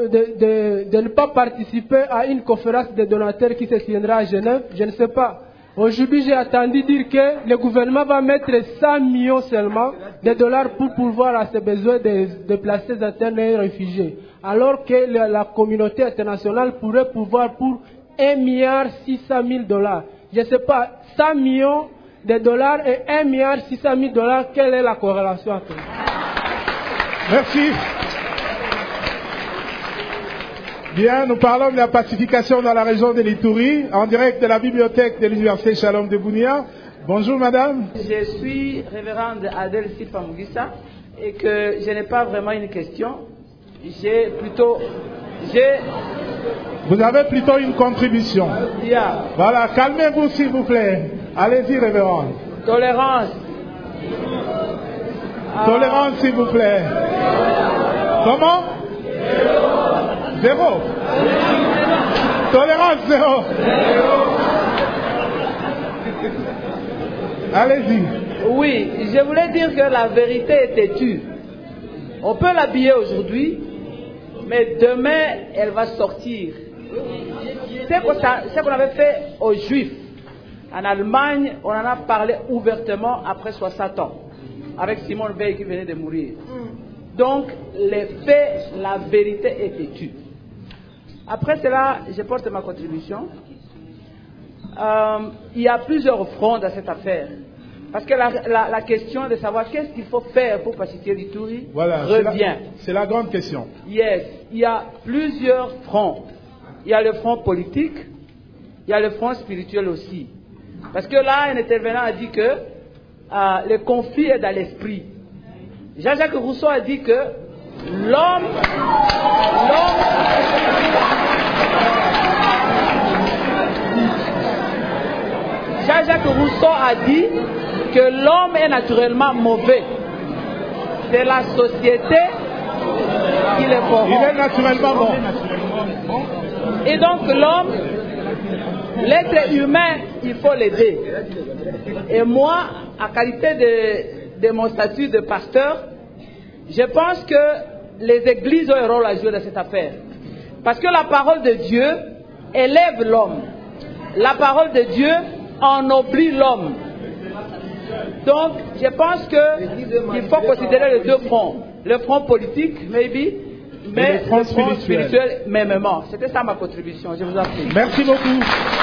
de ne pas participer à une conférence de donateurs qui se tiendra à Genève. Je ne sais pas. Aujourd'hui, j'ai attendu dire que le gouvernement va mettre 100 millions seulement de dollars pour pouvoir à ses besoins de déplacer internes et réfugiés. alors que la communauté internationale pourrait pouvoir pour 1,6 milliard. Je ne sais pas, 100 millions de dollars et 1,6 milliard, quelle est la corrélation entre eux? Merci. Bien, nous parlons de la pacification dans la région de l'Ituri, en direct de la bibliothèque de l'Université Shalom de Bunia. Bonjour madame. Je suis révérende Adèle Silpa Mugisa et que je n'ai pas vraiment une question. Vous avez plutôt une contribution. Yeah. Voilà, calmez-vous s'il vous plaît. Allez-y révérende. Tolérance. Tolérance s'il vous plaît. Comment? Zéro. Tolérance zéro. Allez-y. Oui, je voulais dire que la vérité est têtue. On peut l'habiller aujourd'hui, mais demain, elle va sortir. C'est ce qu'on avait fait aux Juifs. En Allemagne, on en a parlé ouvertement après 60 ans, avec Simone Veil qui venait de mourir. Donc, les faits, la vérité est têtue. Après cela, je porte ma contribution. Il y a plusieurs fronts dans cette affaire. Parce que la question de savoir qu'est-ce qu'il faut faire pour pacifier l'Ituri revient. C'est la grande question. Yes, il y a plusieurs fronts. Il y a le front politique, il y a le front spirituel aussi. Parce que là, un intervenant a dit que le conflit est dans l'esprit. Jean-Jacques Rousseau a dit que l'homme Jean-Jacques Rousseau a dit que l'homme est naturellement mauvais. C'est la société qui le corrompt. Il est naturellement bon. Et donc l'homme, l'être humain, il faut l'aider. Et moi, à qualité de mon statut de pasteur, je pense que les églises ont un rôle à jouer dans cette affaire. Parce que la parole de Dieu élève l'homme. La parole de Dieu ennoblit l'homme. Donc, je pense qu'il faut considérer les deux fronts. Le front politique, maybe, mais le front spirituel, mêmement. C'était ça ma contribution. Je vous en prie. Merci beaucoup.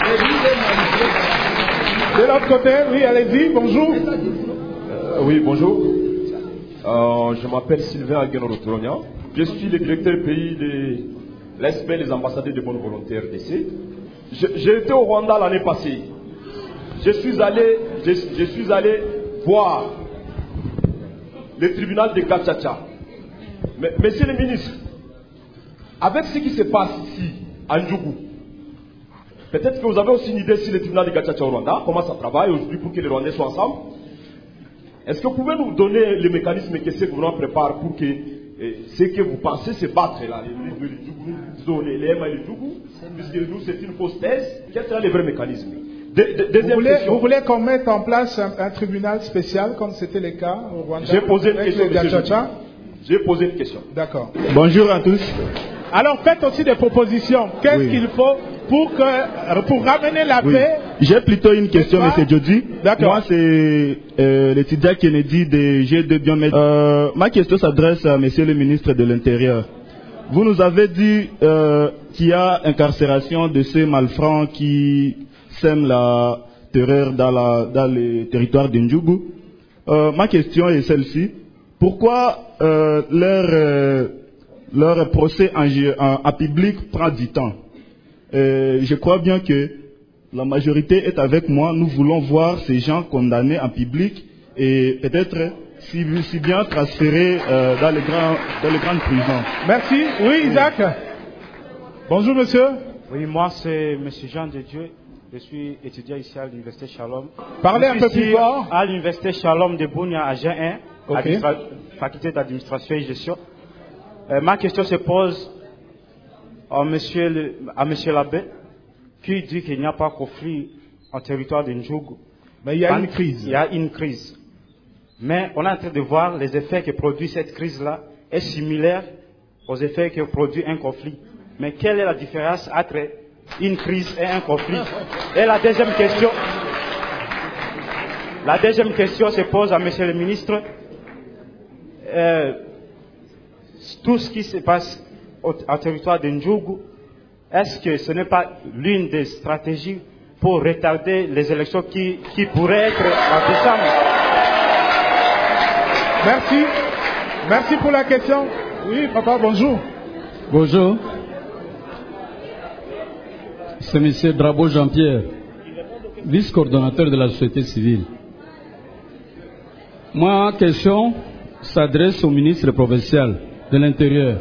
De l'autre côté, oui, allez-y, bonjour. Oui, bonjour. Je m'appelle Sylvain Aguenoro-Toronia. Je suis le directeur pays de l'ESP, les ambassadeurs de bonne volonté RDC. J'ai été au Rwanda l'année passée. Je suis allé voir le tribunal de Gachacha. Mais, monsieur le ministre, avec ce qui se passe ici, à Ndjougou, peut-être que vous avez aussi une idée sur le tribunal de Gachacha au Rwanda, comment ça travaille aujourd'hui pour que les Rwandais soient ensemble. Est-ce que vous pouvez nous donner le mécanisme que ce gouvernement prépare pour que ce que vous pensez se battre là, les MA et les Djougou, puisque nous c'est une fausse thèse, quel sera le vrai mécanisme? Vous voulez qu'on mette en place un tribunal spécial comme c'était le cas au Rwanda? J'ai posé une question. D'accord. Bonjour à tous. Alors faites aussi des propositions. Qu'est-ce qu'il faut pour ramener la paix? J'ai plutôt une question, M. Jody. D'accord. Moi, c'est l'étudiant Kennedy de G2 Biomed. Ma question s'adresse à M. le ministre de l'Intérieur. Vous nous avez dit qu'il y a incarcération de ces malfrats qui sèment la terreur dans les territoires de Ndjougou. Ma question est celle-ci. Pourquoi leur procès en public prend du temps? Je crois bien que la majorité est avec moi. Nous voulons voir ces gens condamnés en public et peut-être si bien transférés dans les grandes prisons. Merci. Oui, Isaac. Bonjour, monsieur. Oui, moi, c'est monsieur Jean de Dieu. Je suis étudiant ici à l'Université Shalom. Parlez un peu plus fort. À l'Université Shalom de Bunia à G1, okay. Faculté d'administration et gestion. Ma question se pose à monsieur l'abbé, qui dit qu'il n'y a pas de conflit en territoire de Ndjougou. Mais il y a une crise. Il y a une crise. Mais on est en train de voir les effets que produit cette crise-là est similaire aux effets que produit un conflit. Mais quelle est la différence entre une crise et un conflit? Et la deuxième question se pose à monsieur le ministre. Tout ce qui se passe au territoire de Ndjougou, est-ce que ce n'est pas l'une des stratégies pour retarder les élections qui pourraient être en décembre? Merci. Merci pour la question. Oui, papa, bonjour. Bonjour. C'est M. Drabo Jean-Pierre, vice-coordonnateur de la société civile. Ma question s'adresse au ministre provincial de l'Intérieur.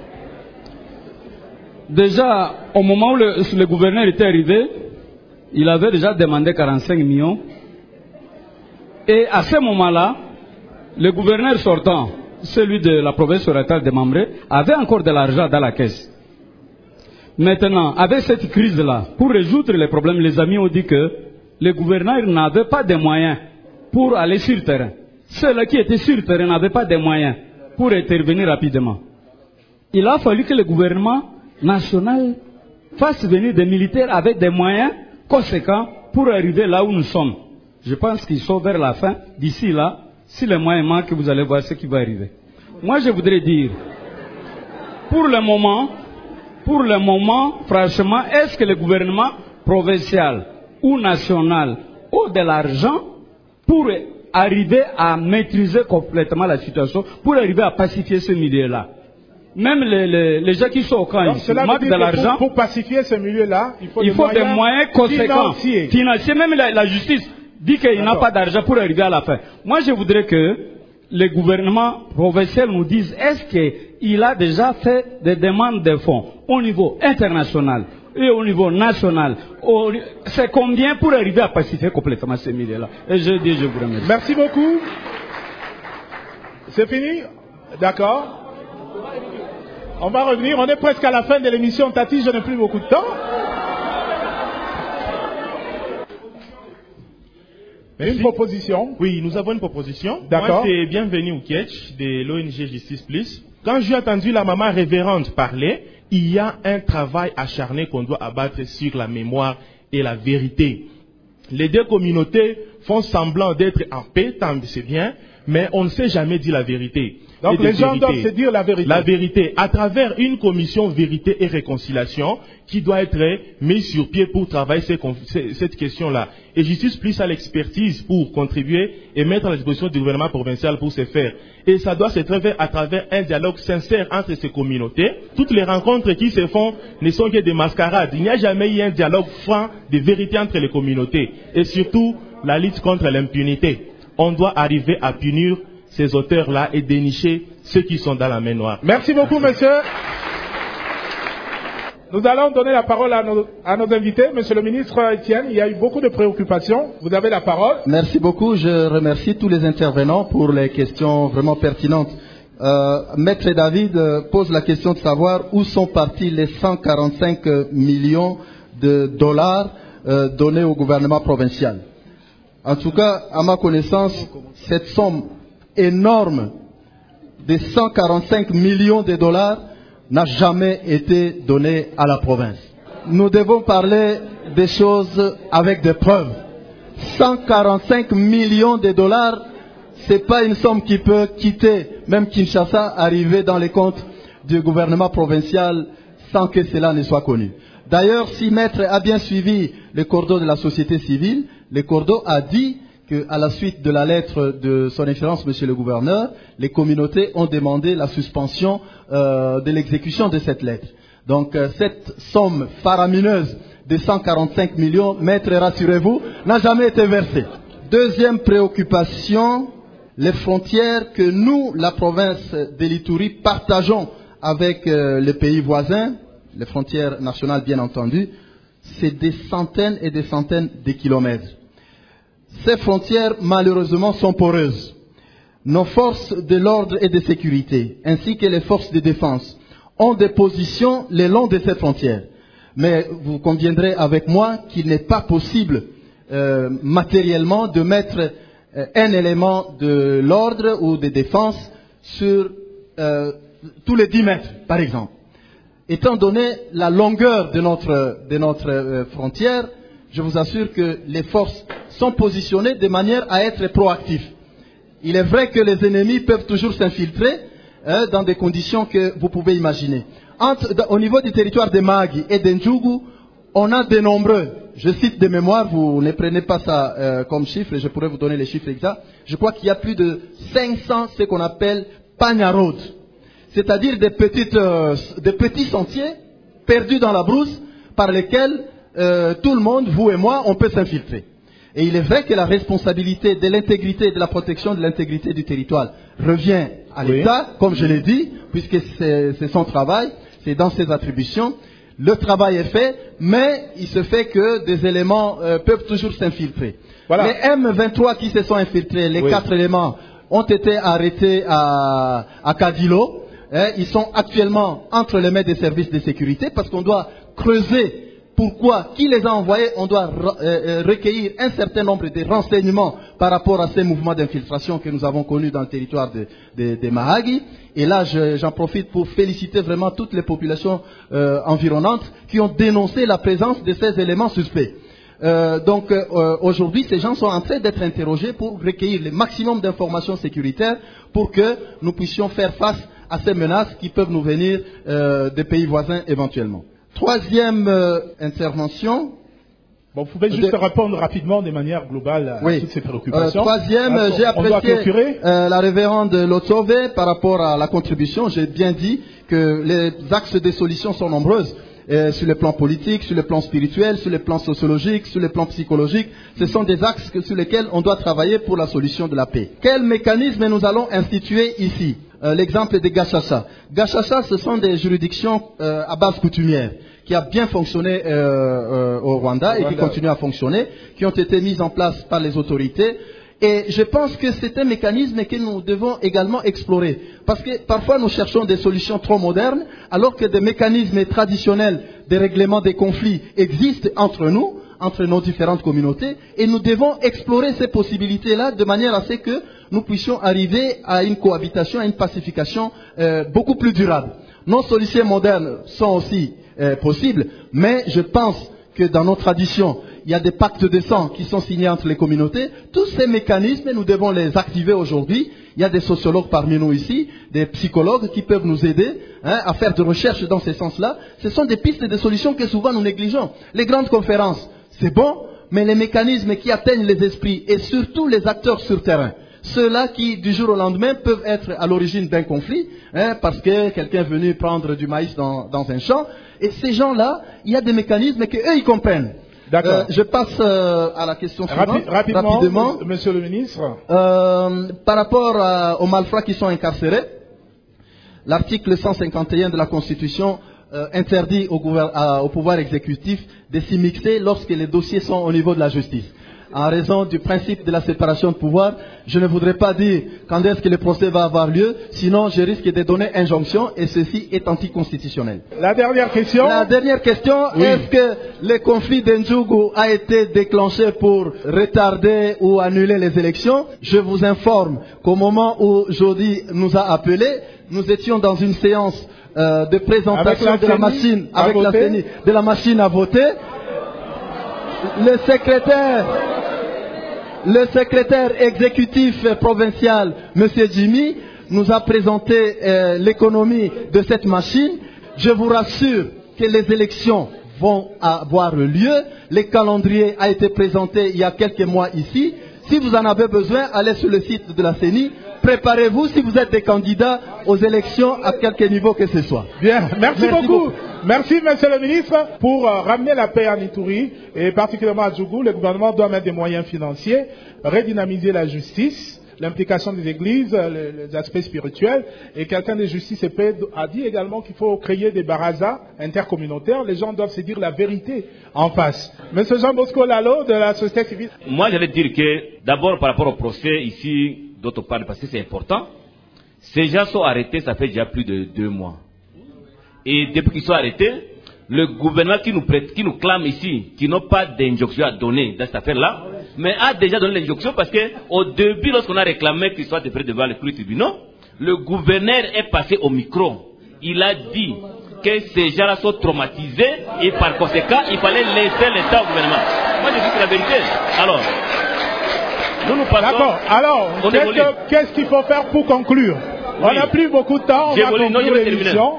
Déjà, au moment où le gouverneur était arrivé, il avait déjà demandé 45 millions. Et à ce moment-là, le gouverneur sortant, celui de la province orientale de Mamré, avait encore de l'argent dans la caisse. Maintenant, avec cette crise-là, pour résoudre les problèmes, les amis ont dit que le gouverneur n'avait pas de moyens pour aller sur le terrain. Ceux-là qui étaient sur le terrain n'avaient pas de moyens pour intervenir rapidement. Il a fallu que le gouvernement national fasse venir des militaires avec des moyens conséquents pour arriver là où nous sommes. Je pense qu'ils sont vers la fin. D'ici là, si les moyens manquent, vous allez voir ce qui va arriver. Moi, je voudrais dire, pour le moment, franchement, est-ce que le gouvernement provincial ou national a de l'argent pour arriver à maîtriser complètement la situation, pour arriver à pacifier ce milieu-là? Même les gens qui sont au camp, ils manquent de l'argent. Pour pacifier ce milieu-là, il faut des moyens conséquents, financiers. Même la justice dit qu'il n'a pas d'argent pour arriver à la fin. Moi, je voudrais que le gouvernement provincial nous dise, est-ce qu'il a déjà fait des demandes de fonds au niveau international et au niveau national? C'est combien pour arriver à pacifier complètement ce milieu-là? Et je dis, je vous remercie. Merci beaucoup. C'est fini? D'accord. On va revenir. On est presque à la fin de l'émission. Tati, je n'ai plus beaucoup de temps. Une proposition. Oui, nous avons une proposition. D'accord. Moi, c'est Bienvenue au Kietch de l'ONG Justice Plus. Quand j'ai entendu la maman révérende parler, il y a un travail acharné qu'on doit abattre sur la mémoire et la vérité. Les deux communautés font semblant d'être en paix, tant c'est bien, mais on ne sait jamais dire la vérité. Donc les gens doivent se dire la vérité. La vérité, à travers une commission vérité et réconciliation qui doit être mise sur pied pour travailler cette question-là. Et Justice Plus a l'expertise pour contribuer et mettre à la disposition du gouvernement provincial pour ce faire. Et ça doit se faire à travers un dialogue sincère entre ces communautés. Toutes les rencontres qui se font ne sont que des mascarades. Il n'y a jamais eu un dialogue franc de vérité entre les communautés. Et surtout, la lutte contre l'impunité. On doit arriver à punir ces auteurs-là et dénicher ceux qui sont dans la main noire. Merci beaucoup, monsieur. Nous allons donner la parole à nos invités. Monsieur le ministre Etienne, il y a eu beaucoup de préoccupations. Vous avez la parole. Merci beaucoup. Je remercie tous les intervenants pour les questions vraiment pertinentes. Maître David pose la question de savoir où sont partis les 145 millions de dollars donnés au gouvernement provincial. En tout cas, à ma connaissance, cette somme énorme de 145 millions de dollars n'a jamais été donnée à la province. Nous devons parler des choses avec des preuves. 145 millions de dollars, ce n'est pas une somme qui peut quitter même Kinshasa, arriver dans les comptes du gouvernement provincial sans que cela ne soit connu. D'ailleurs, si Maître a bien suivi le cordeau de la société civile, le cordeau a dit qu'à la suite de la lettre de son Excellence, Monsieur le Gouverneur, les communautés ont demandé la suspension de l'exécution de cette lettre. Donc cette somme faramineuse de 145 millions, Maître, rassurez-vous, n'a jamais été versée. Deuxième préoccupation, les frontières que nous, la province de l'Ituri, partageons avec les pays voisins, les frontières nationales bien entendu, c'est des centaines et des centaines de kilomètres. Ces frontières, malheureusement, sont poreuses. Nos forces de l'ordre et de sécurité, ainsi que les forces de défense, ont des positions le long de ces frontières. Mais vous conviendrez avec moi qu'il n'est pas possible matériellement de mettre un élément de l'ordre ou de défense sur tous les 10 mètres, par exemple. Étant donné la longueur de notre frontière, je vous assure que les forces sont positionnées de manière à être proactifs. Il est vrai que les ennemis peuvent toujours s'infiltrer dans des conditions que vous pouvez imaginer. Au niveau du territoire de Mahagi et d'Ndjougou, on a de nombreux, je cite de mémoire, vous ne prenez pas ça comme chiffre, je pourrais vous donner les chiffres exacts. Je crois qu'il y a plus de 500 ce qu'on appelle Panya Road, c'est-à-dire des petits sentiers perdus dans la brousse par lesquels tout le monde, vous et moi, on peut s'infiltrer. Et il est vrai que la responsabilité de l'intégrité, de la protection de l'intégrité du territoire revient à l'État, comme je l'ai dit, puisque c'est son travail, c'est dans ses attributions. Le travail est fait, mais il se fait que des éléments peuvent toujours s'infiltrer. Voilà. Les M23 qui se sont infiltrés, les 4 éléments, ont été arrêtés à Kadilo. Ils sont actuellement entre les mains des services de sécurité parce qu'on doit creuser pourquoi, qui les a envoyés. On doit recueillir un certain nombre de renseignements par rapport à ces mouvements d'infiltration que nous avons connus dans le territoire de Mahagi. Et là, j'en profite pour féliciter vraiment toutes les populations environnantes qui ont dénoncé la présence de ces éléments suspects. Donc aujourd'hui, ces gens sont en train d'être interrogés pour recueillir le maximum d'informations sécuritaires pour que nous puissions faire face à ces menaces qui peuvent nous venir des pays voisins éventuellement. Troisième intervention. Bon, vous pouvez juste répondre rapidement de manière globale à toutes ces préoccupations. Troisième, j'ai apprécié la révérende Lotsove par rapport à la contribution. J'ai bien dit que les axes de solutions sont nombreuses. Sur le plan politique, sur le plan spirituel, sur le plan sociologique, sur le plan psychologique. Ce sont des axes sur lesquels on doit travailler pour la solution de la paix. Quel mécanisme nous allons instituer ici? L'exemple des Gachacha. Gachacha, ce sont des juridictions à base coutumière qui a bien fonctionné au Rwanda et qui continuent à fonctionner, qui ont été mises en place par les autorités. Et je pense que c'est un mécanisme que nous devons également explorer. Parce que parfois nous cherchons des solutions trop modernes, alors que des mécanismes traditionnels de règlement des conflits existent entre nous, entre nos différentes communautés, et nous devons explorer ces possibilités-là de manière à ce que nous puissions arriver à une cohabitation, à une pacification beaucoup plus durable. Nos solutions modernes sont aussi possibles, mais je pense que dans nos traditions, il y a des pactes de sang qui sont signés entre les communautés. Tous ces mécanismes, nous devons les activer aujourd'hui. Il y a des sociologues parmi nous ici, des psychologues qui peuvent nous aider à faire des recherches dans ce sens-là. Ce sont des pistes et des solutions que souvent nous négligeons. Les grandes conférences, c'est bon, mais les mécanismes qui atteignent les esprits et surtout les acteurs sur terrain, ceux-là qui, du jour au lendemain, peuvent être à l'origine d'un conflit, parce que quelqu'un est venu prendre du maïs dans un champ. Et ces gens-là, il y a des mécanismes qu'eux, ils comprennent. D'accord. Je passe à la question suivante. Rapidement, Monsieur le ministre. Par rapport aux malfrats qui sont incarcérés, l'article 151 de la Constitution interdit au pouvoir exécutif de s'y mixer lorsque les dossiers sont au niveau de la justice. En raison du principe de la séparation de pouvoir, je ne voudrais pas dire quand est-ce que le procès va avoir lieu, sinon je risque de donner injonction et ceci est anticonstitutionnel. La dernière question. Oui. Est-ce que le conflit d'Ndjougou a été déclenché pour retarder ou annuler les élections? Je vous informe qu'au moment où Jody nous a appelés, nous étions dans une séance de présentation de la machine avec la CENI, de la machine à voter. Le secrétaire exécutif provincial, M. Jimmy, nous a présenté l'économie de cette machine. Je vous rassure que les élections vont avoir lieu. Le calendrier a été présenté il y a quelques mois ici. Si vous en avez besoin, allez sur le site de la CENI. Préparez-vous si vous êtes des candidats aux élections à quelque niveau que ce soit. Bien, merci beaucoup. Merci, Monsieur le ministre. Pour ramener la paix en Ituri, et particulièrement à Djougou, le gouvernement doit mettre des moyens financiers, redynamiser la justice, l'implication des églises, les aspects spirituels. Et quelqu'un de justice et paix a dit également qu'il faut créer des barazas intercommunautaires. Les gens doivent se dire la vérité en face. Monsieur Jean Bosco Lalo, de la société civile. Moi, j'allais dire que, d'abord, par rapport au procès, ici, d'autre part, parce que c'est important, ces gens sont arrêtés, ça fait déjà plus de 2 mois. Et depuis qu'ils sont arrêtés, le gouvernement qui nous clame ici, qui n'ont pas d'injonction à donner dans cette affaire-là, mais a déjà donné l'injonction parce qu'au début, lorsqu'on a réclamé qu'ils soient déférés devant les tribunaux, le gouverneur est passé au micro. Il a dit que ces gens-là sont traumatisés et par conséquent, il fallait laisser l'État au gouvernement. Moi, je dis que c'est la vérité. Alors, nous passons. D'accord. Alors, qu'est-ce qu'il faut faire pour conclure? On n'a plus beaucoup de temps. On va conclure l'émission.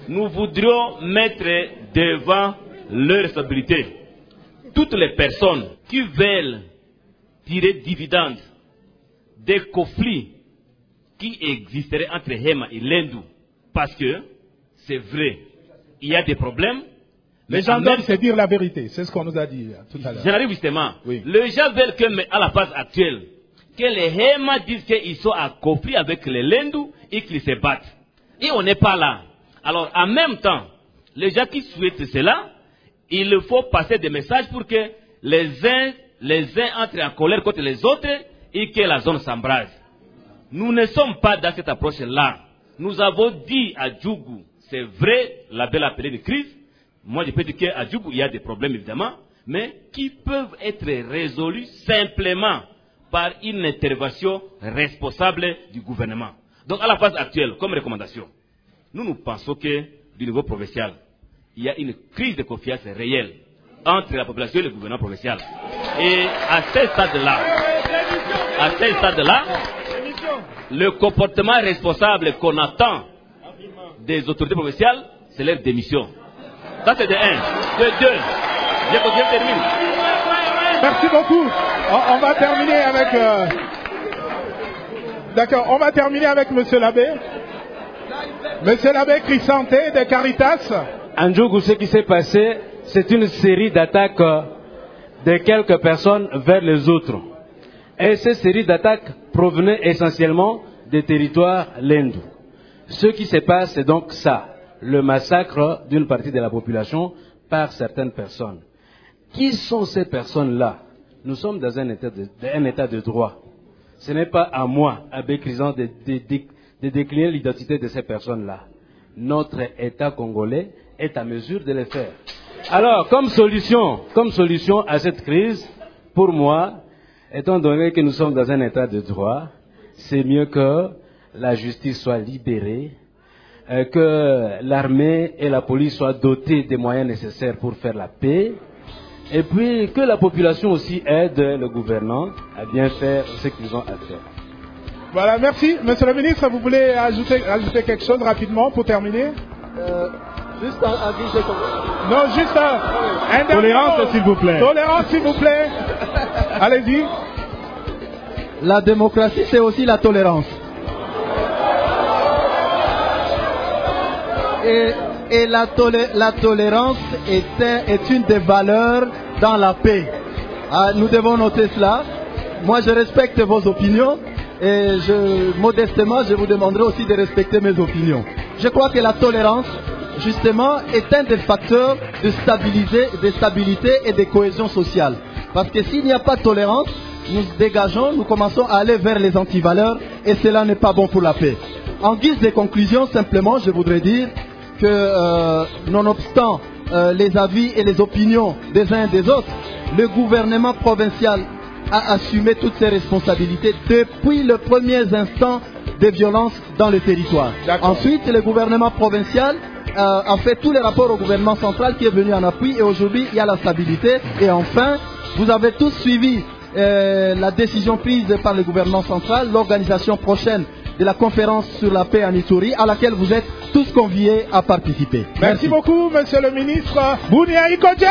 nous voudrions mettre devant leur responsabilité toutes les personnes qui veulent tirer dividendes des conflits qui existeraient entre Hema et Lendu. Parce que, c'est vrai, il y a des problèmes. Les gens doivent se dire la vérité, c'est ce qu'on nous a dit tout à l'heure. J'arrive justement. Oui. Les gens veulent que, à la phase actuelle, que les Hema disent qu'ils sont en conflit avec les Lendu et qu'ils se battent. Et on n'est pas là. Alors, en même temps, les gens qui souhaitent cela, il faut passer des messages pour que les uns entrent en colère contre les autres et que la zone s'embrase. Nous ne sommes pas dans cette approche-là. Nous avons dit à Djougou, c'est vrai, la belle appelée de crise. Moi, je peux dire qu'à Djougou, il y a des problèmes, évidemment, mais qui peuvent être résolus simplement par une intervention responsable du gouvernement. Donc, à la phase actuelle, comme recommandation, nous pensons que, du niveau provincial, il y a une crise de confiance réelle entre la population et le gouvernement provincial. Et à ce stade-là, le comportement responsable qu'on attend des autorités provinciales, c'est leur démission. Ça, c'est de 1. De 2. Je termine. Merci beaucoup. On va terminer avec... D'accord, on va terminer avec Monsieur l'abbé. Monsieur l'abbé Chrysanté de Caritas. En Djougou, ce qui s'est passé, c'est une série d'attaques de quelques personnes vers les autres. Et ces séries d'attaques provenaient essentiellement des territoires Lendu. Ce qui se passe, c'est donc ça, le massacre d'une partie de la population par certaines personnes. Qui sont ces personnes-là? Nous sommes dans un état de droit. Ce n'est pas à moi, Abbé Chrysanté, de décliner l'identité de ces personnes-là. Notre État congolais est à mesure de le faire. Alors, comme solution à cette crise, pour moi, étant donné que nous sommes dans un état de droit, c'est mieux que la justice soit libérée, que l'armée et la police soient dotées des moyens nécessaires pour faire la paix, et puis que la population aussi aide le gouvernement à bien faire ce qu'ils ont à faire. Voilà, merci. Monsieur le ministre, vous voulez ajouter quelque chose rapidement pour terminer? Juste un guise de... Non, juste un tolérance, s'il vous plaît. Tolérance, s'il vous plaît. Allez-y. La démocratie, c'est aussi la tolérance. Et la tolérance est une des valeurs dans la paix. Nous devons noter cela. Moi, je respecte vos opinions. Et modestement, je vous demanderai aussi de respecter mes opinions. Je crois que la tolérance, justement, est un des facteurs de stabilité et de cohésion sociale. Parce que s'il n'y a pas de tolérance, nous commençons à aller vers les antivaleurs et cela n'est pas bon pour la paix. En guise de conclusion, simplement, je voudrais dire que, nonobstant les avis et les opinions des uns et des autres, le gouvernement provincial a assumé toutes ses responsabilités depuis les premiers instants de violence dans le territoire. Ensuite, le gouvernement provincial a fait tous les rapports au gouvernement central qui est venu en appui et aujourd'hui il y a la stabilité. Et enfin, vous avez tous suivi la décision prise par le gouvernement central, l'organisation prochaine de la conférence sur la paix en Ituri à laquelle vous êtes tous conviés à participer. Merci beaucoup, monsieur le ministre Bounia Ikodje.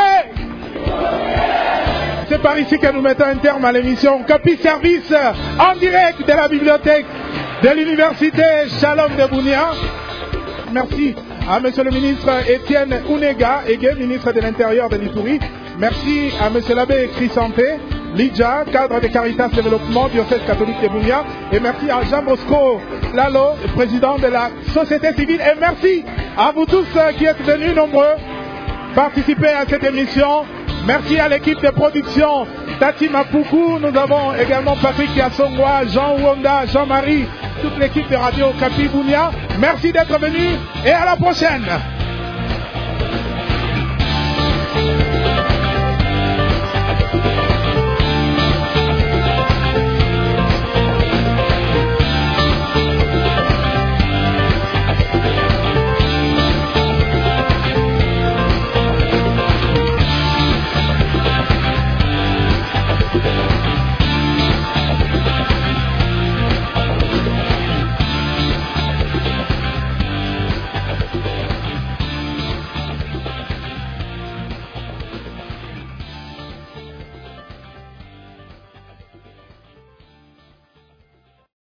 C'est par ici que nous mettons un terme à l'émission Capi Service en direct de la bibliothèque de l'université Shalom de Bounia. Merci à monsieur le ministre Étienne Unega, ministre de l'Intérieur de l'Ituri. Merci à monsieur l'abbé Chrysanté Lidja, cadre de Caritas Développement, diocèse catholique de Bounia. Et merci à Jean Bosco Lalo, président de la société civile. Et merci à vous tous qui êtes venus nombreux participer à cette émission. Merci à l'équipe de production Tati Mapuku. Nous avons également Patrick Yassongwa, Jean Wonda, Jean-Marie, toute l'équipe de Radio Capi Bounia. Merci d'être venus et à la prochaine.